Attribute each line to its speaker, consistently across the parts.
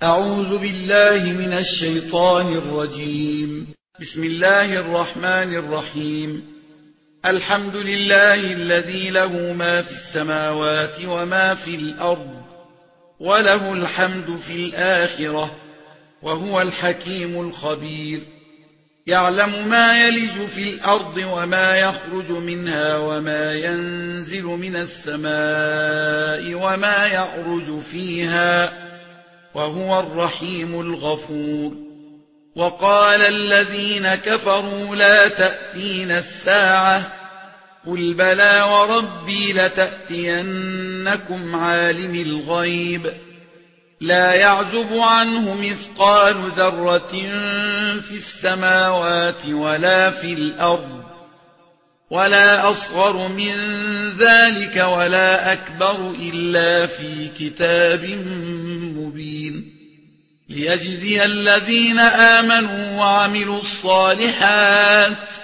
Speaker 1: أعوذ بالله من الشيطان الرجيم. بسم الله الرحمن الرحيم. الحمد لله الذي له ما في السماوات وما في الأرض وله الحمد في الآخرة وهو الحكيم الخبير. يعلم ما يلج في الأرض وما يخرج منها وما ينزل من السماء وما يعرج فيها وهو الرحيم الغفور. وقال الذين كفروا لا تأتينا الساعة قل بلى وربي لتأتينكم عالم الغيب لا يعزب عنه مثقال ذرة في السماوات ولا في الأرض ولا أصغر من ذلك ولا أكبر إلا في كتاب مبين ليجزي الذين آمنوا وعملوا الصالحات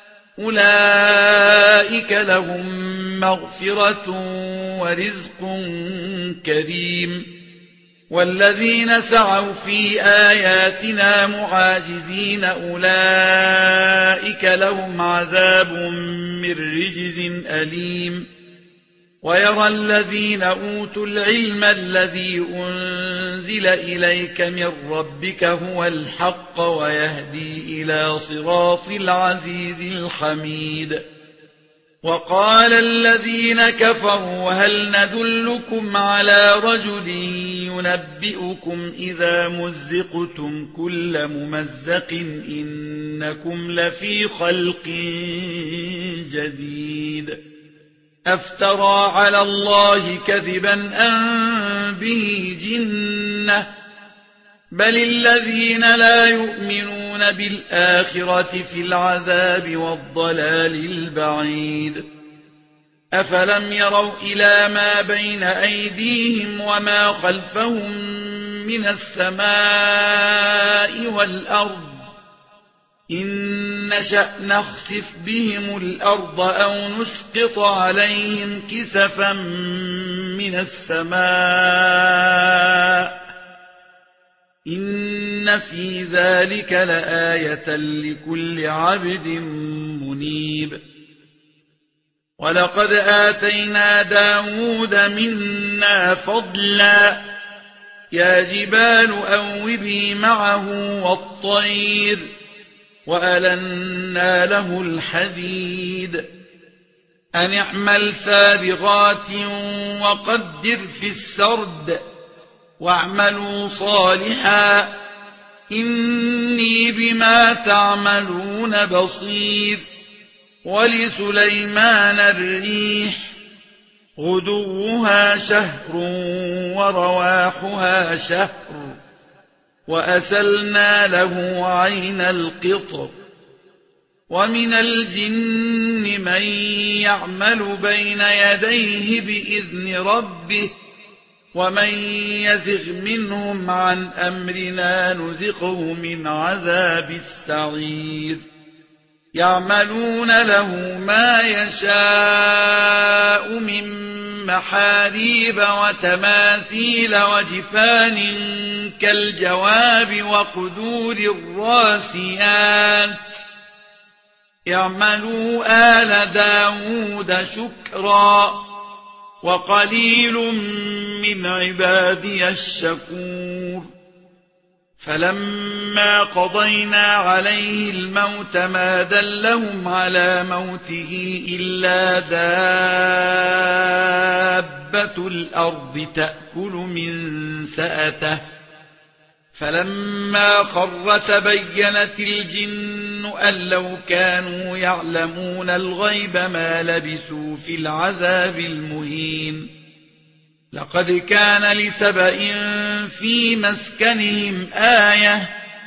Speaker 1: أولئك لهم مغفرة ورزق كريم. والذين سعوا في آياتنا معاجزين أولئك لهم عذاب من رجز أليم. ويرى الذين أوتوا العلم الذي أنزل إليك من ربك هو الحق ويهدي إلى صراط العزيز الحميد. وقال الذين كفروا هل ندلكم على رجل ينبئكم إذا مزقتم كل ممزق إنكم لفي خلق جديد أفترى على الله كذبا أم به جنة بل الذين لا يؤمنون بالآخرة في العذاب والضلال البعيد. أفلم يروا إلى ما بين أيديهم وما خلفهم من السماء والأرض إن نشأ نخسف بهم الأرض أو نسقط عليهم كسفا من السماء إن في ذلك لآية لكل عبد منيب. ولقد آتينا داود منا فضلا يا جبال أوبي معه والطير وألنا له الحديد أن اعمل سابغات وقدر في السرد واعملوا صالحا إني بما تعملون بصير. ولسليمان الريح غدوها شهر ورواحها شهر وأسلنا له عين القطر. ومن الجن من يعمل بين يديه بإذن ربه ومن يزغ منهم عن أمرنا نذقه من عذاب السعير. يعملون له ما يشاء من محاريب وتماثيل وجفان كالجواب وقدور الراسيات اعملوا آل داود شكرا وقليل من عبادي الشكور. فلما قضينا عليه الموت ما دلهم على موته إلا دابة الأرض تأكل من سأته فلما خر تبينت الجن أن لو كانوا يعلمون الغيب ما لبثوا في العذاب المهين. لقد كان لسبإ في مسكنهم آية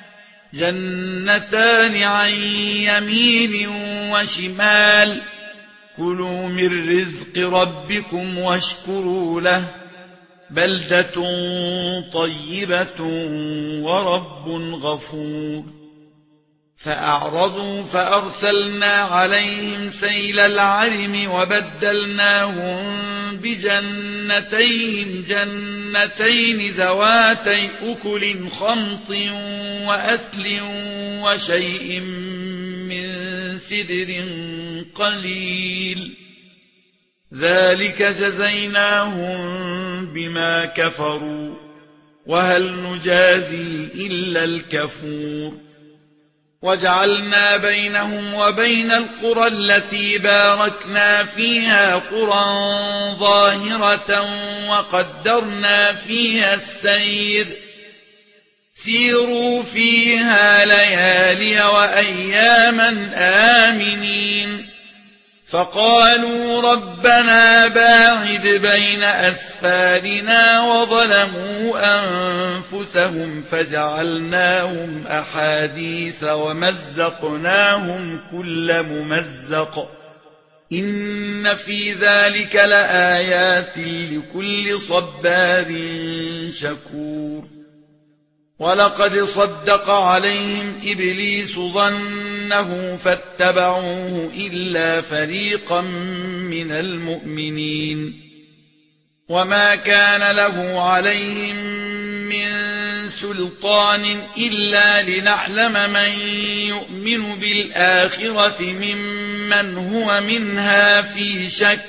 Speaker 1: جنتان عن يمين وشمال كلوا من رزق ربكم واشكروا له بلدة طيبة ورب غفور. فأعرضوا فأرسلنا عليهم سيل العرم وبدلناهم بجنتيهم جنتين جنتين ذواتي أكل خمط وأثل وشيء من سدر قليل ذلك جزيناهم بما كفروا وهل نجازي إلا الكفور وجعلنا بينهم وبين القرى التي باركنا فيها قرى ظاهرة وقدرنا فيها السير سيروا فيها ليالي وأياما آمنين فقالوا ربنا باعد بين أسفارنا وظلموا أنفسهم فجعلناهم أحاديث ومزقناهم كل ممزق إن في ذلك لآيات لكل صبار شكور ولقد صدق عليهم إبليس ظنه فاتبعوه إلا فريقا من المؤمنين وما كان له عليهم من سلطان إلا لنعلم من يؤمن بالآخرة ممن هو منها في شك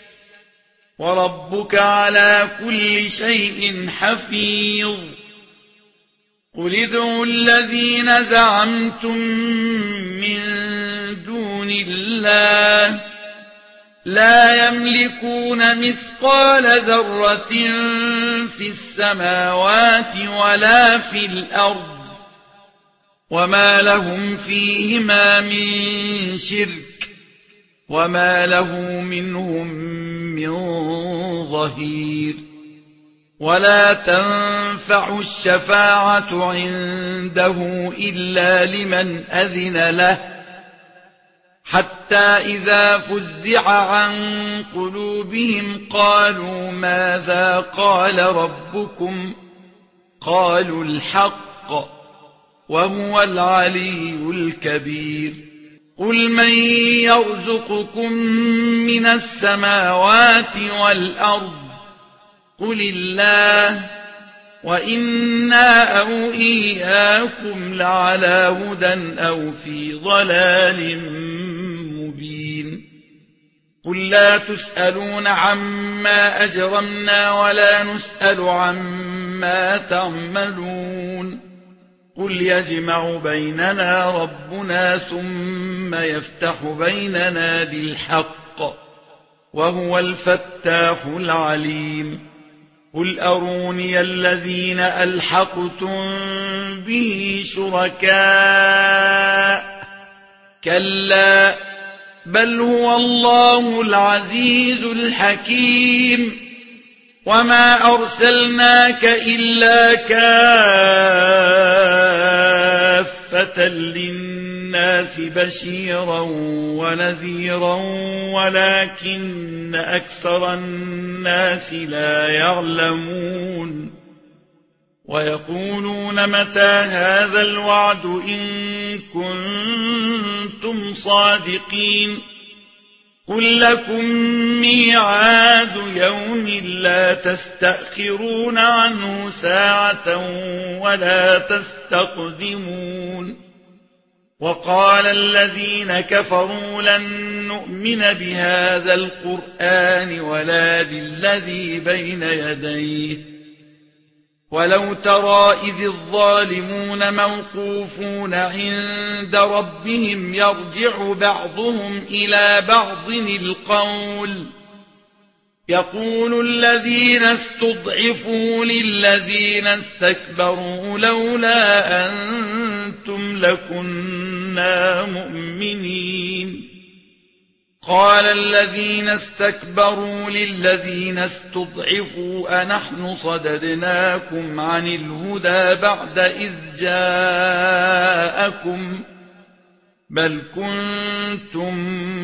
Speaker 1: وربك على كل شيء حفيظ قل ادعوا الذين زعمتم من دون الله لا يملكون مثقال ذرة في السماوات ولا في الأرض وما لهم فيهما من شرك وما له منهم من ظهير ولا تنفع الشفاعة عنده إلا لمن أذن له حتى إذا فزع عن قلوبهم قالوا ماذا قال ربكم قالوا الحق وهو العلي الكبير قل من يرزقكم من السماوات والأرض قل الله وإنا أو إياكم لعلى هدى أو في ضلال مبين قل لا تسألون عما أجرمنا ولا نسأل عما تعملون قل يجمع بيننا ربنا ثم يفتح بيننا بالحق وهو الفتاح العليم قل أروني الذين ألحقتم به شركاء كلا بل هو الله العزيز الحكيم وما أرسلناك إلا كافة للناس بشيرا ونذيرا ولكن أكثر الناس لا يعلمون ويقولون متى هذا الوعد إن كنتم صادقين قل لكم ميعاد يوم لا تستأخرون عنه ساعة ولا تستقدمون وقال الذين كفروا لن نؤمن بهذا القرآن ولا بالذي بين يديه ولو ترى إذ الظالمون موقوفون عند ربهم يرجع بعضهم إلى بعض القول يقول الذين استضعفوا للذين استكبروا لولا أنتم لكنا مؤمنين قال الذين استكبروا للذين استضعفوا أنحن صددناكم عن الهدى بعد إذ جاءكم بل كنتم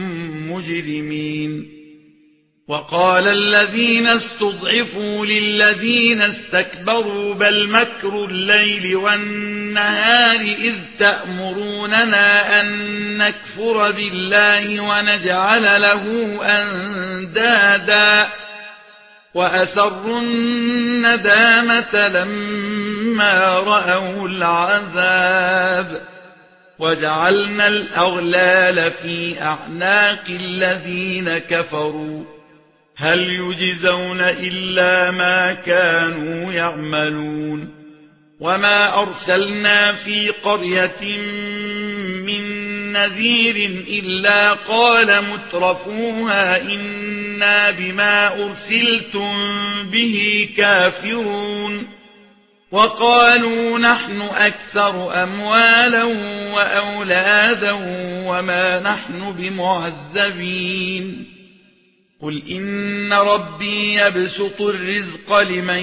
Speaker 1: مجرمين وقال الذين استضعفوا للذين استكبروا بل مكر الليل والنهار إذ تأمروننا أن نكفر بالله ونجعل له أندادا وأسروا الندامة لما رأوا العذاب وجعلنا الأغلال في أعناق الذين كفروا هل يجزون إلا ما كانوا يعملون وما أرسلنا في قرية من نذير إلا قال مترفوها إنا بما أرسلتم به كافرون وقالوا نحن أكثر أموالا وأولادا وما نحن بمعذبين قل إن ربي يبسط الرزق لمن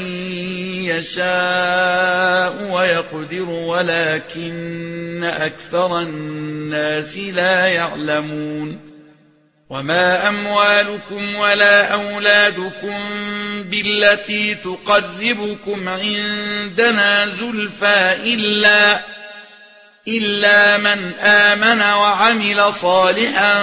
Speaker 1: يشاء ويقدر ولكن أكثر الناس لا يعلمون وما أموالكم ولا أولادكم بالتي تقربكم عندنا زلفى إلا من آمن وعمل صالحا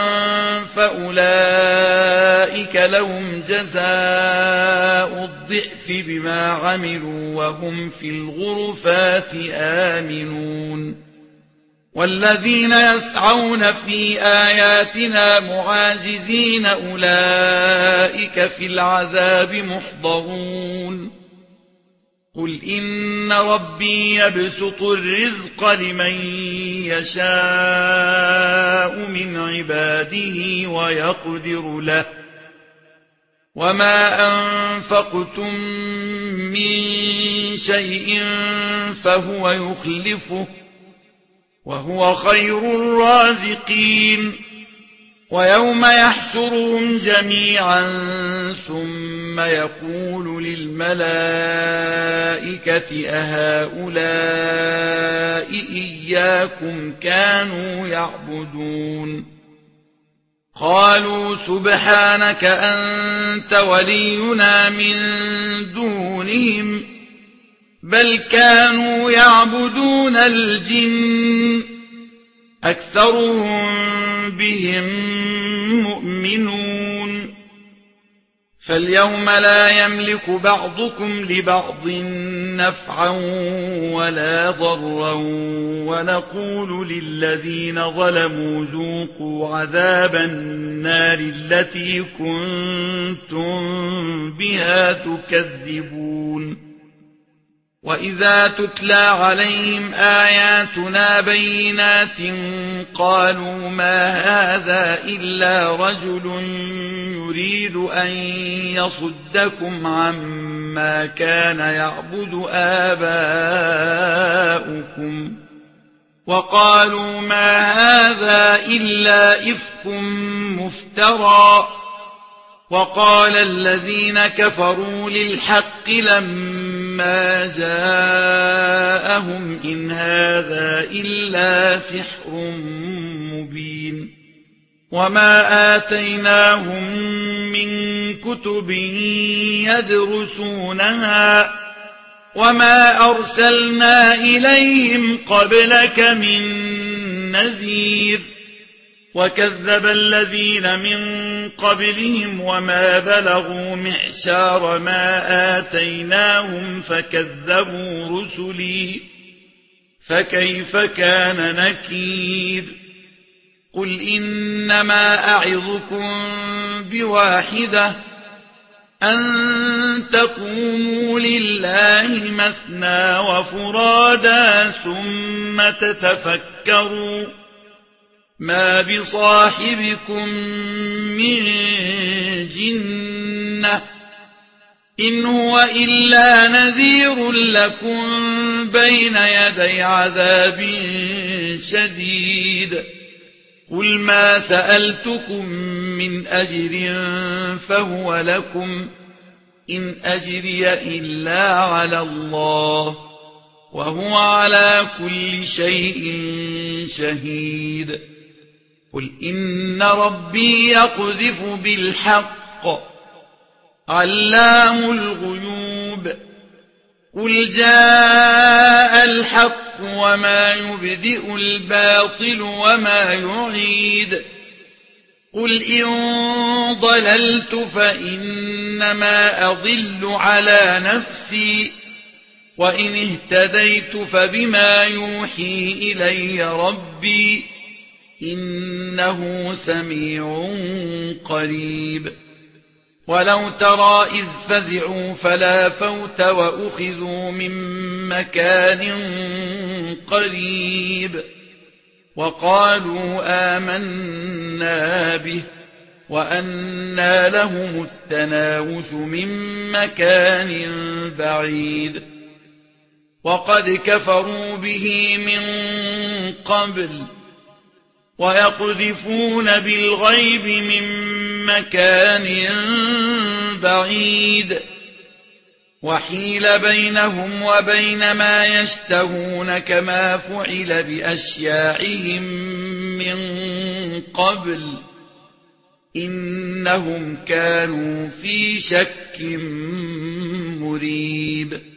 Speaker 1: فأولئك لهم جزاء الضعف بما عملوا وهم في الغرفات آمنون والذين يسعون في آياتنا معاجزين أولئك في العذاب محضرون قل إن ربي يبسط الرزق لمن يشاء من عباده ويقدر له وما أنفقتم من شيء فهو يخلفه وهو خير الرازقين ويوم يحشرهم جميعا ثم يقول للملائكة أهؤلاء إياكم كانوا يعبدون قالوا سبحانك أنت ولينا من دونهم بل كانوا يعبدون الجن أكثرهم بهم مؤمنون فاليوم لا يملك بعضكم لبعض نفعا ولا ضرا ونقول للذين ظلموا ذوقوا عذاب النار التي كنتم بها تكذبون وإذا تتلى عليهم آياتنا بينات قالوا ما هذا إلا رجل يريد أن يصدكم عما كان يعبد آباؤكم وقالوا ما هذا إلا إفك مفترى وقال الذين كفروا للحق لما جاءهم إن هذا إلا سحر مبين وما آتيناهم من كتب يدرسونها وما أرسلنا إليهم قبلك من نذير وكذب الذين من قبلهم وما بلغوا معشار ما آتيناهم فكذبوا رسلي فكيف كان نكير قل إنما أعظكم بواحدة أن تقوموا لله مثنى وفرادا ثم تتفكروا ما بصاحبكم من جنة إن هو إلا نذير لكم بين يدي عذاب شديد قل ما سألتكم من أجر فهو لكم إن أجري إلا على الله وهو على كل شيء شهيد قل إن ربي يقذف بالحق علام الغيوب قل جاء الحق وما يبدئ الباطل وما يعيد قل إن ضللت فإنما أضل على نفسي وإن اهتديت فبما يوحي إلي ربي إنه سميع قريب ولو ترى إذ فزعوا فلا فوت وأخذوا من مكان قريب وقالوا آمنا به وأنى لهم التناوش من مكان بعيد وقد كفروا به من قبل ويقذفون بالغيب من مكان بعيد وحيل بينهم وبين ما يشتهون كما فعل بأشياعهم من قبل إنهم كانوا في شك مريب